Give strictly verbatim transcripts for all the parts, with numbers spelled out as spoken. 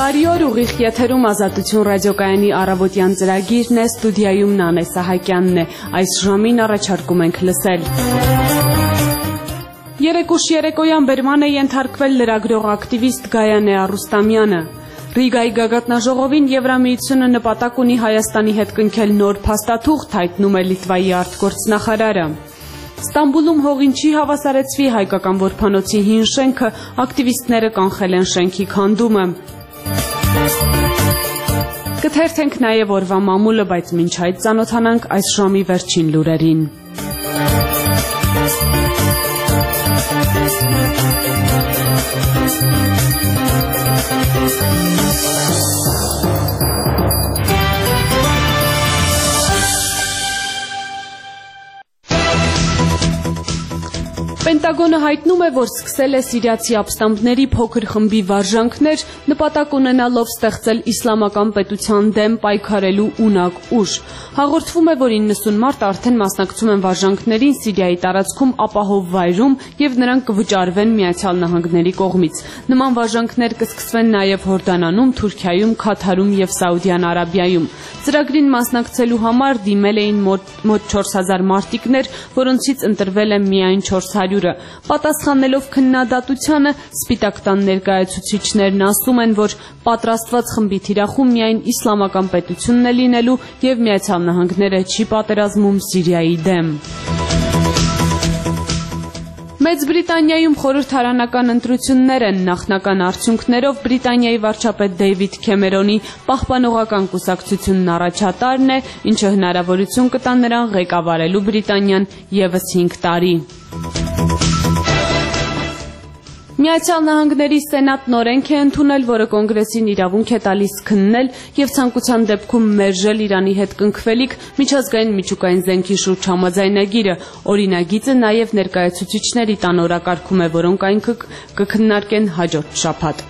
Բարի օր, ուղիղ եթերում Ազատություն ռադիոկայանի առավոտյան ծրագիրն է, ստուդիայում Նանե Սահակյանն է, այս ժամին առաջարկում ենք լսել։ Երեկուշ երեկոյան բերման է ենթարկվել լրագրող ակտիվիստ Գայանե Արուստամյանը։ Ռիգայի գագաթնաժողովին Եվրամիությունը նպատակ ունի Հայաստանի հետ կնքել նոր փաստաթուղթ, հայտնում է Լիտվայի արտգործնախարարը։ Ստամբուլում հողին չի հավասարեցվի հայկական որբանոցի հին շենքը, ակտիվիստները կանխել են շենքի քանդումը։ Կթերթենք նաև օրվա մամուլը, բայց մինչ այդ ծանոթանանք այս ժամի վերջին լուրերին։ Պենտագոնը հայտնում է, որ սկսել է սիրիացի ապստամբների փոքր խմբի վարժանքներ, նպատակ ունենալով ստեղծել իսլամական պետության դեմ պայքարելու ունակ ուժ։ Հաղորդվում է, որ իննսուն մարդ արդեն մասնակցում են վարժանքներին Սիրիայի տարածքում ապահով վայրում և նրանք կվճարվեն Միացյալ Նահանգների կողմից։ Նման վարժանքներ կսկսվեն նաև Հորդանանում, Թուրքիայում, Քաթարում և Սաուդյան Արաբիայում։ Ծրագրին մասնակցելու համար դիմել էին մոտ չորս հազար մարտիկներ, որոնցից ընտրվել է միայն չորս հարյուրը։ Պատասխանելով քննադատությանը, Սպիտակ տան ներկայացուցիչներն ասում են, որ պատրաստված խմբի թիրախում միայն իսլամական պետությունն է լինելու և Միացյալ Նահանգները չի պատերազմում Սիրիայի դեմ։ Մեծ Բրիտանիայում խորհրդարանական ընտրություններ են, նախնական արդյունքներով Բրիտանիայի վարչապետ Դեյվիդ Քեմերոնի պահպանողական կուսակցությունն առաջատարն է, ինչը հնարավորություն կտա նրան ղեկավարելու Բրիտանիան ևս հինգ տարի։ Միացյալ Նահանգների Սենատն օրենք է ընդունել, որը կոնգրեսին իրավունք է տալիս քննել և ցանկության դեպքում մերժել Իրանի հետ կնքվելիք միջազգային միջուկային զենքի շուրջ համաձայնագիրը։ Օրինագիծը նաև ներկայացուցիչների տան օրակարգում է, որոնք այն կքննարկեն հաջորդ շաբաթ։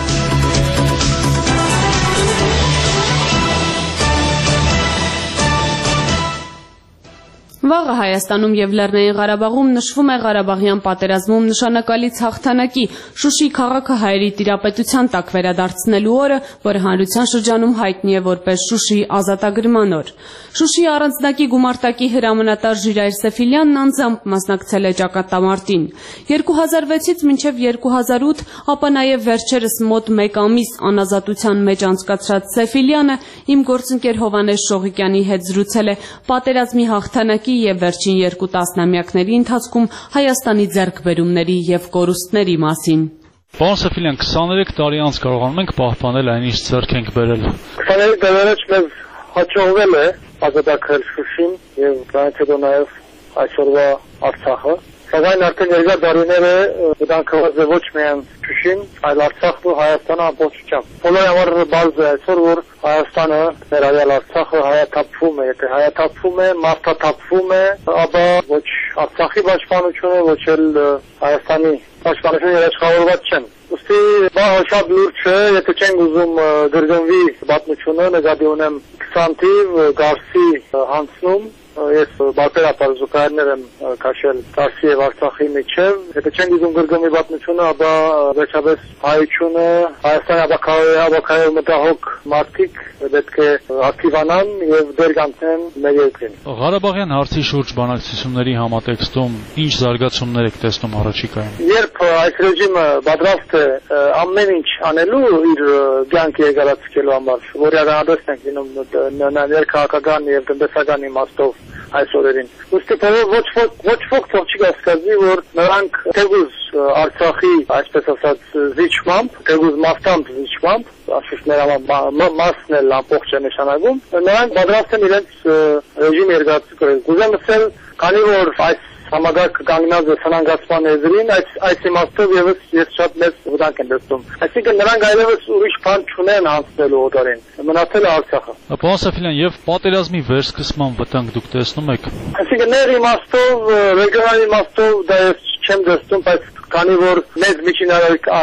Վաղը Հայաստանում և Լեռնային Ղարաբաղում նշվում է Ղարաբաղյան պատերազմում նշանակալից հաղթանակի, Շուշի քաղաքը հայերի տիրապետության տակ վերադարձնելու օրը, որը հանրության շրջանում հայտնի է որպես Շուշիի ազատագրման օր։ Շուշիի առանձնակի գումարտակի հրամանատար Ժիրայր Սեֆիլյանն անձամբ մասնակցել է ճակատամարտին։ երկու հազար վեցից մինչև երկու հազար ութ, ապա նաև վերջերս մոտ մեկ ամիս անազատության մեջ անցկացրած Սեֆիլյանը իմ գործընկեր Հովհաննես Շողիկյանի հետ զրուցել է պատերազմի հաղթանակի և վերջին երկու տասնամյակների ընթացքում Հայաստանի ձեռքբերումների և կորուստների մասին։ Պարոն Սեֆիլյան, քսաներեք տարի անց կարողանում ենք պահպանել այն, ինչ ձեռք ենք բերել։ քսաներեք տարի մեզ հաջողվել է ազատագրել Շուշին և դրանից հետո նաև այսօրվա Արցախը։ Սակայն արդեն երկար տարիներ է վտանգված է ոչ միայն Շուշին, այլ Արցախն ու Հայաստանը ամբողջությամբ։ Բոլորի համար բարձ է այսօր, որ Հայաստանը, ներառյալ Արցախը հայաթափվում է, եթե հայաթափվում է, մարդաթափվում է, ապա ոչ Արցախի պաշտպանությունը, ոչ էլ Հայաստանի պաշտպանությունը երաշխավորված չեն։ Ուստի դա շատ լուրջ է, եթե չենք ուզում գրգռվի պատմությունը, նկատի ունեմ քսան թիվ Գարսի հանձնում, ես բարբերաբար զուգահեռներ եմ քաշել Կարսի և Արցախի միջև, եթե չենք ուզում գրգռվի պատմությունը, ապա վերջապես հայությունը, Հայաստանի ապակայով մտահոգ մարդիկ պետք է ակտիվանան և դեր կանցնեն մեր երկրին։ Ղարաբաղյան հարցի շուրջ բանակցությունների համատեքստում ինչ զարգացումներ եք տեսնում առաջիկայում։ Երբ այս ռեժիմը պատրաստ է ամեն ինչ անելու իր կյանքի երկարացնելու համար, որ ականատես ենք լինում ներքաղաքական և տնտեսական իմաստով այս օրերին։ Ուստի ոչ ոք թող չի կասկածի, որ նրանք թեկուզ Արցախի, այսպես ասած, զիջմամբ, թեկուզ մարտամբ զիջմամբ, ասես նրա մասն էլ ամբողջ է նշանակում, նրանք պատրաստ են իրենց ռեժիմը երկարացնել։ Կուզեմ ասել, քանի որ այս համագարկը կանգնած է սնանկացման եզրին, այս իմաստով ևս ես շատ մեծ վտանգ եմ տեսնում։ Այսինքն նրանք այլևս ուրիշ բան չունեն անցնելու օտարին, մնացել է Արցախը։ Պարոն Սեֆիլյան, եւ պատերազմի վերսկսման վտանգ դուք տեսնում եք։ Այսինքն ներ իմաստով, ռեգիոնալ իմաստով դա ես չեմ տեսնում, բայց քանի որ մեծ միջին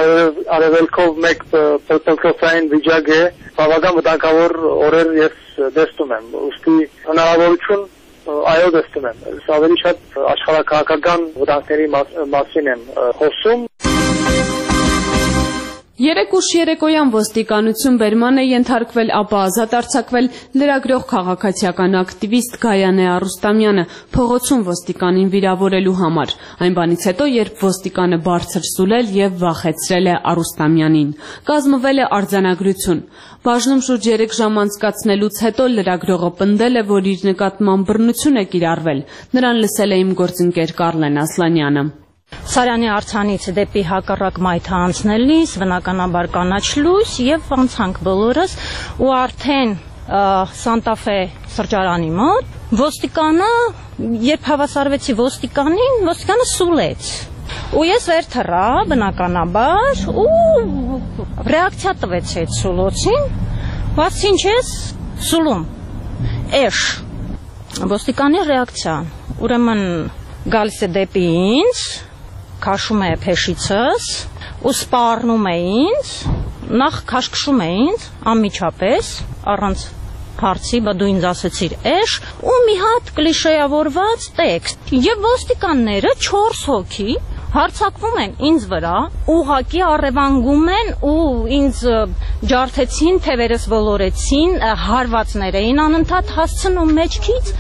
արևելքով մեկ փոփոխային վիճակ է, բավական վտանգավոր օրեր ես տեսնում եմ։ Ուստի հնարավորություն այո տեսնում եմ, ավելի շատ աշխարհակահաղական վտանգների մասին եմ խոսում։ Երեք ուշ երեկոյան ոստիկանություն բերման է ենթարկվել, ապա ազատ արձակվել լրագրող քաղաքացիական ակտիվիստ Գայանե Արուստամյանը փողոցում ոստիկանին վիրավորելու համար, այն բանից հետո, երբ ոստիկանը բարձր սուլել եւ վախեցրել է Արուստամյանին։ Կազմվել է արձանագրություն։ Բաժնում շուրջ երեք ժամ անցկացնելուց հետո լրագրողը պնդել է, որ իր նկատմամբ բռնություն է կիրառվել։ Նրան լսել է իմ գործընկեր Կարլեն Ասլանյանը։ Սարյանի արձանից դեպի հակառակ մայթը անցնելիս բնականաբար կանաչ լույս եւ անցանք բոլորս ու արդեն Սանտաֆե սրճարանի մոտ ոստիկանը, երբ հավասարվեցի ոստիկանին, ոստիկանը սուլեց ու ես վեր թռա բնականաբար ու ռեակցիա տվեց այդ սուլոցին, բայց ինչ ես սուլում էշ ոստիկանի ռեակցիա, ուրեմն գալիս է դեպի ինձ, քաշում է փեշիցս ու սպառնում է ինձ, նախ քաշքշում է ինձ անմիջապես, առանց հարցի, բա դու ինձ ասեցիր էշ, ու մի հատ կլիշեավորված տեքստ։ Եվ ոստիկանները չորս հոգի հարցակվում են ինձ վրա, ուղղակի առևանգում են ու ինձ ջարդեցին, թևերս ոլորեցին, հարվածներ էին անընդհատ հասցնում մեջքից,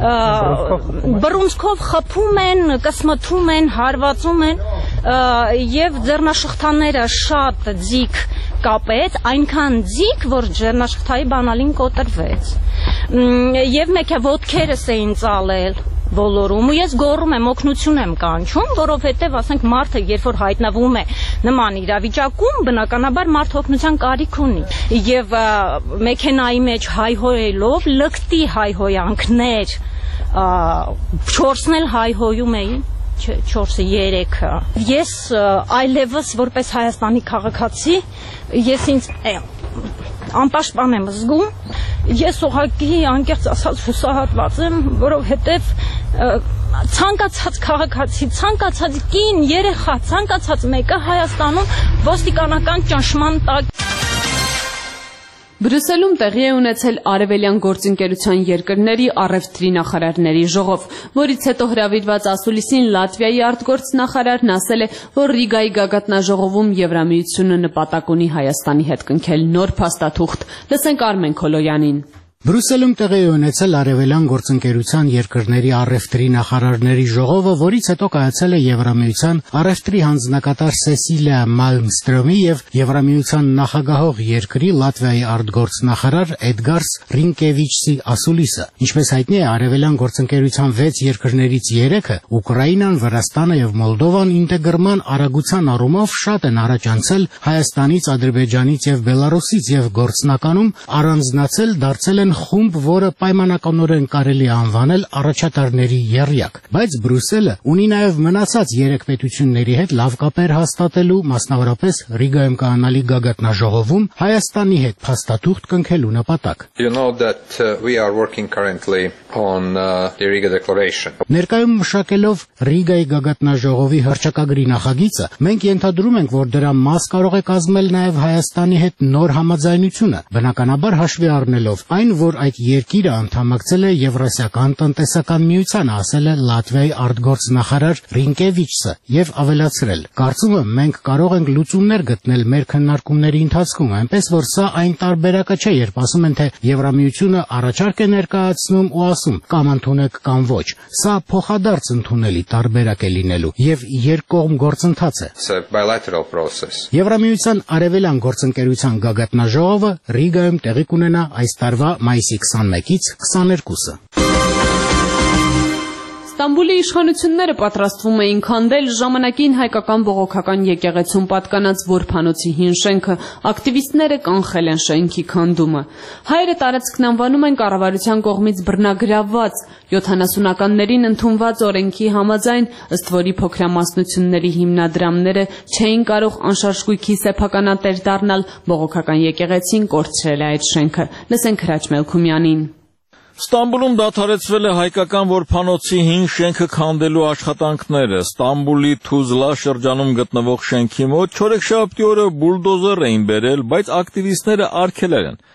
բռունցքով խփում են, կսմթում են, հարվածում են եւ ձեռնաշղթաները շատ ձիգ կապեց, այնքան ձիգ, որ ձեռնաշղթայի բանալին կոտրվեց։ Եվ մեկ է ոտքերս էին ծալել բոլորում ու ես գոռում եմ, օգնություն եմ կանչում, որովհետև ասենք մարդը երբ որ հայտնվում է նման իրավիճակում, բնականաբար մարդ օգնության կարիք ունի եւ մեքենայի մեջ հայհոյելով լկտի հայհոյանքներ չորսն էլ հայհոյում էին, չորսը երեքը։ Ես այլևս որպես Հայաստանի քաղաքացի ես ինձ անպաշտպան եմ զգում, ես ուղղակի անկեղծ ասած հուսահատված եմ, որովհետև ցանկացած քաղաքացի, ցանկացած կին, երեխա, ցանկացած մեկը Հայաստանում ոստիկանական ճնշման տակ։ Բրյուսելում տեղի է ունեցել Արևելյան գործընկերության երկրների առևտրի նախարարների ժողով, որից հետո հրավիրված ասուլիսին Լատվիայի արտգործնախարարն ասել է, որ Ռիգայի գագաթնաժողովում Եվրամիությունը նպատակ ունի Հայաստանի հետ կնքել նոր փաստաթուղթ։ Լսենք Արմեն Քոլոյանին։ Բրյուսելում տեղի է ունեցել Արևելյան գործընկերության երկրների առևտրի նախարարների ժողովը, որից հետո կայացել է Եվրամիության առևտրի հանձնակատար Սեսիլիա Մալմստրոմի եւ Եվրամիության նախագահող երկրի Լատվիայի արտգործնախարար Էդգարս Ռինկևիչսի ասուլիսը։ Ինչպես հայտնի է, Արևելյան գործընկերության վեց երկրներից երեքը՝ Ուկրաինան, Վրաստանը եւ Մոլդովան ինտեգրման արագության առումով շատ են առաջ անցել Հայաստանից, Ադրբեջանից եւ Բելարուսից եւ գործնականում առանձնացել դարձել են խումբ, որը պայմանականորեն կարելի է անվանել առաջատարների եռյակ, բայց Բրյուսելը ունի նաև մնացած երեք պետությունների հետ լավ կապեր հաստատելու, մասնավորապես Ռիգայում կայանալի գագաթնաժողովում Հայաստանի հետ փաստաթուղթ կնքելու նպատակ։ You know that uh, we are working currently on uh, the Riga Declaration. Ներկայում մշակելով Ռիգայի գագաթնաժողովի հռչակագրի նախագիծը, մենք ենթադրում ենք, որ դրա մաս կարող է կազմել նաև Հայաստանի հետ նոր համաձայնությունը, բնականաբար հաշվի առնելով այն, որ այդ երկիրը անդամակցել է Եվրասիական տնտեսական միությանը, ասել է Լատվիայի արտգործնախարար Ռինկևիչսը եւ ավելացրել. Կարծում եմ, մենք կարող ենք լուծումներ գտնել մեր քննարկումների ընթացքում, այնպես որ սա այն տարբերակը չէ, երբ ասում են, թե Եվրամիությունը առաջարկ է ներկայացնում ու ասում կամ ընդունեք կամ ոչ։ Սա փոխադարձ ընդունելի տարբերակ է լինելու եւ երկկողմ գործընթաց է։ Եվրամիության Արևելյան գործընկերության գագաթնաժողովը Ռիգայում տեղի կունենա այս տարվա մայիսի քսանմեկից քսաներկուսը։ Ստամբուլի իշխանությունները պատրաստվում էին քանդել ժամանակին հայկական բողոքական եկեղեցուն պատկանած Որփանոցի հին շենքը, ակտիվիստները կանխել են շենքի քանդումը։ Հայերը տարածքն անվանում են կառավարության կողմից բռնագրավված, յոթանասունականներին ընդունված օրենքի համաձայն, ըստ որի փոքրամասնությունների հիմնադրամները չէին կարող անշարժ գույքի սեփականատեր դառնալ, բողոքական եկեղեցին կորցրել է այդ շենքը։ Լսենք Հրաչ Մելքումյանին։ Ստամբուլում դադարեցվել է հայկական Որփանոցի հին շենքը քանդելու աշխատանքները։ Ստամբուլի Թուզլա շրջանում գտնվող շենքի մոտ չորեքշաբթի օրը բուլդոզեր էին բերել, բայց ակտիվիստները արգելել են։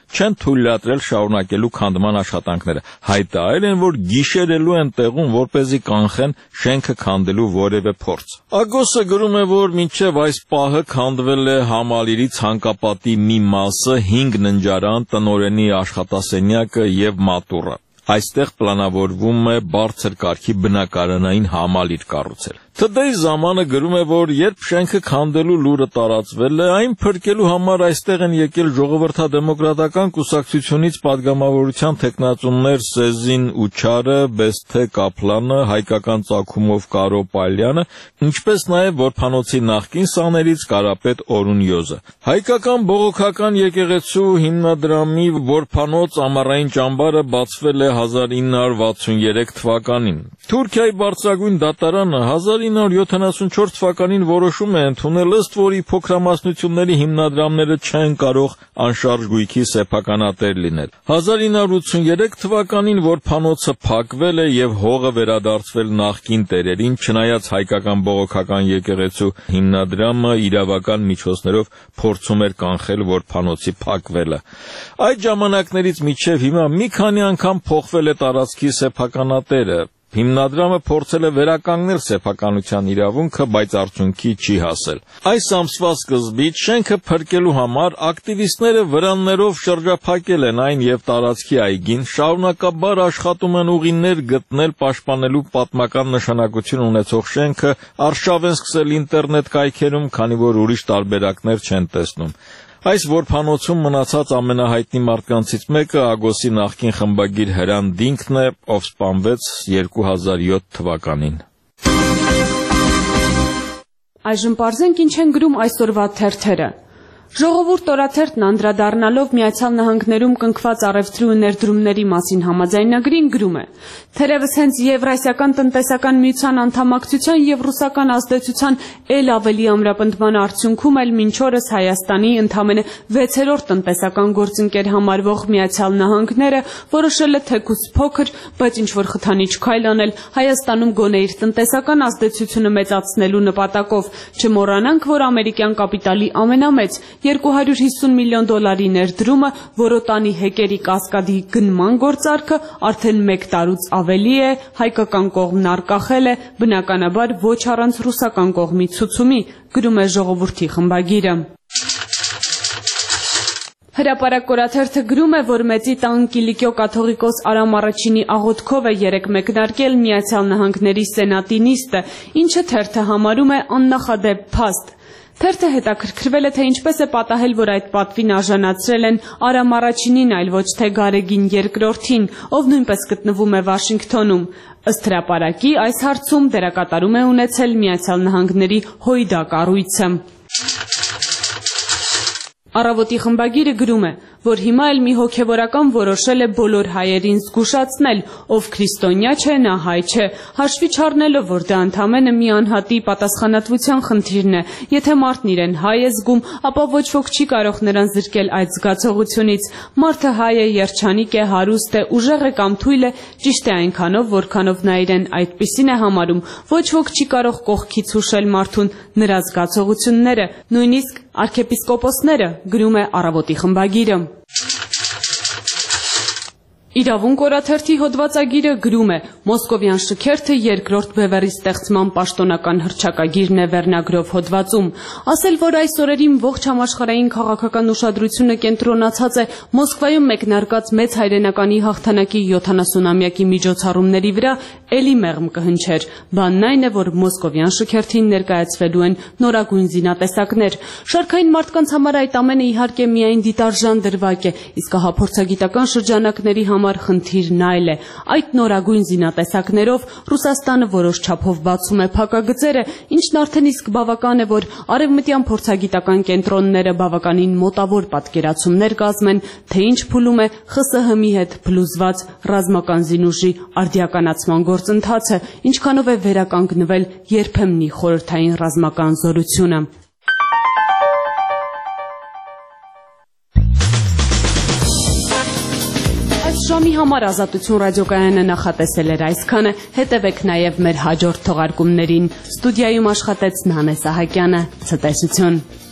չեն թույլատրել շարունակելու քանդման աշխատանքները։ Հայտարարել են, որ գիշերելու են տեղում, որպեսզի կանխեն շենքը քանդելու որևէ փորձ։ Ագոսը գրում է, որ մինչև այս պահը քանդվել է համալիրի ցանկապատի մի մասը, հինգ ննջարան, տնօրենի աշխատասենյակը եւ մատուռը։ Այստեղ պլանավորվում է բարձր կարգի բնակարանային համալիր կառուցել։ Today ժամանը գրում է, որ երբ շենքը քանդելու լուրը տարածվել է, այն փրկելու համար այստեղ են եկել ժողովրդադեմոկրատական կուսակցությունից падգամավորության տեխնացուներ Սեզին Ուչարը, Բեսթե Կապլանը, հայկական ծագումով Կարո Պալյանը, ինչպես նաև որփանոցի նախկին սաներից Կարապետ Օրունյոզը։ Հայկական բողոքական եկեղեցու հիմնադրամի որփանոց ամառային ճամբարը բացվել է հազար ինը հարյուր վաթսուներեք թվականին։ Թուրքիայի բարձրագույն դատարանը հազար ինը հարյուր յոթանասունչորդ թվականին որոշում է ընդունել, ըստ որի փոքրամասնությունների հիմնադրամները չեն կարող անշարժ գույքի սեփականատեր լինել։ հազար ինը հարյուր ութսուներեք թվականին որփանոցը փակվել է եւ հողը վերադարձվել նախկին տերերին, չնայած հայկական բողոքական եկեղեցու հիմնադրամը իրավական միջոցներով փորձում էր կանխել որփանոցի փակվելը։ Այդ ժամանակներից մինչև հիմա մի քանի անգամ փոխվել է տարածքի սեփականատերը։ Հիմնադրամը փորձել է վերականգնել սեփականության իրավունքը, բայց արդյունքի չի հասել։ Այս ամսվա սկզբից շենքը փրկելու համար ակտիվիստները վրաններով շրջափակել են այն եւ տարածքի այգին, շարունակաբար աշխատում են ուղիներ գտնել պաշտպանելու պատմական նշանակություն ունեցող շենքը, արշավ են սկսել ինտերնետ կայքերում, քանի որ ուրիշ տարբերակներ չեն տեսնում։ Այս որփանոցում մնացած ամենահայտնի մարդկանցից մեկը Ագոսի նախկին խմբագիր Հրան Դինքն է, ով սպանվեց երկու հազար յոթ թվականին։ Այժմ պարզենք ինչ են գրում այսօրվա թերթերը։ Ժողովուրդ օրաթերթն անդրադառնալով Միացյալ Նահանգներում կնքված առևտրի ու ներդրումների մասին համաձայնագրին գրում է. Թերևս հենց Եվրասիական տնտեսական միության անդամակցության եւ ռուսական ազդեցության ել ավելի ամրապնդման արդյունքում էլ մինչ օրս Հայաստանի ընդամենը վեցերորդ տնտեսական գործընկեր համարվող Միացյալ Նահանգները որոշել է թեկուզ փոքր, բայց ինչ-որ խթանիչ քայլ անել Հայաստանում գոնե իր տնտեսական ազդեցությունը մեծացնելու նպատակով։ Չմոռանանք, որ ամերիկյան կապիտալի ամենամեծ երկու հարյուր հիսուն միլիոն դոլարի ներդրումը, որոտանի հեկերի կասկադի գնման գործարքը արդեն մեկ տարուց ավելի է, հայկական կողմն արկախել է, բնականաբար ոչ առանց ռուսական կողմի ցուցումի, գրում է Ժողովրդի խմբագիրը։ Հրապարակ օրաթերթը գրում է, որ մեծի տան Կիլիկիո կաթողիկոս Արամ Առաջինի աղոթքով է երեկ մեկնարկել Միացյալ Նահանգների Սենատի նիստը, ինչը թերթը համարում է աննախադեպ փաստ։ Թերթը հետաքրքրվել է, թե ինչպես է պատահել, որ այդ պատվին արժանացրել են Արամ Առաջինին, այլ ոչ թե Գարեգին երկրորդին, ով նույնպես գտնվում է Վաշինգթոնում։ Ըստ հրապարակի, այս հարցում դերակատարում է ունեցել Միացյալ Նահանգների հույդա կառույցը։ Առավոտի խմբագիրը գրում է, որ հիմա էլ մի հոգևորական որոշել է բոլոր հայերին զգուշացնել, ով քրիստոնյա չէ, նա հայ չէ, հաշվի չառնելով, որ դա ընդամենը մի անհատի պատասխանատվության խնդիրն է։ Եթե մարդն իրեն հայ է զգում, ապա ոչ ոք չի կարող նրան զրկել այդ զգացողությունից։ Մարդը հայ է, երջանիկ է, հարուստ է, ուժեղ է կամ թույլ է, ճիշտ է այնքանով, որքանով նա իրեն այդպիսին է համարում։ Ոչ ոք չի կարող կողքից հուշել մարդուն նրա զգացողությունները, նույնիսկ արքեպիսկոպոսները, գրում է Առավոտի խմբագիրը։ Իրավունք օրաթերթի հոդվածագիրը գրում է. Մոսկովյան շքերթը երկրորդ բևեռի ստեղծման պաշտոնական հռչակագիրն է վերնագրով հոդվածում։ Ասել, որ այս օրերին ողջ համաշխարհային քաղաքական ուշադրությունը կենտրոնացած է Մոսկվայում մեկնարկած մեծ հայրենականի հաղթանակի յոթանասունամյակի միջոցառումների վրա, էլի մեղմ կհնչեր։ Բանն այն է, որ Մոսկովյան շքերթին ներկայացվելու են նորագույն զինատեսակներ։ Շարքային մարդկանց համար այդ ամենը իհարկե միայն դիտարժան դրվագ է, իսկ հա փորձագիտական շրջանակների համար խնդիրն այլ է։ Այդ նորագույն զինատեսակներով Ռուսաստանը որոշ չափով բացում է փակագծերը, ինչն արդեն իսկ բավական է, որ արևմտյան փորձագիտական կենտրոնները բավականին մոտավոր պատկերացումներ կազմեն, թե ինչ փուլում է Խ ՍՀ Հ-ի հետ փլուզված ռազմական զինուժի արդիականացման գործընթացը, ինչքանով է վերականգնվել երբեմնի խորհրդային ռազմական զորությունը։ Ժամի համար Ազատություն ռադիոկայանը նախատեսել էր այսքանը, հետևեք նաև մեր հաջորդ թողարկումներին։ Ստուդիայում աշխատեց Նանե Սահակյանը, ցտեսություն։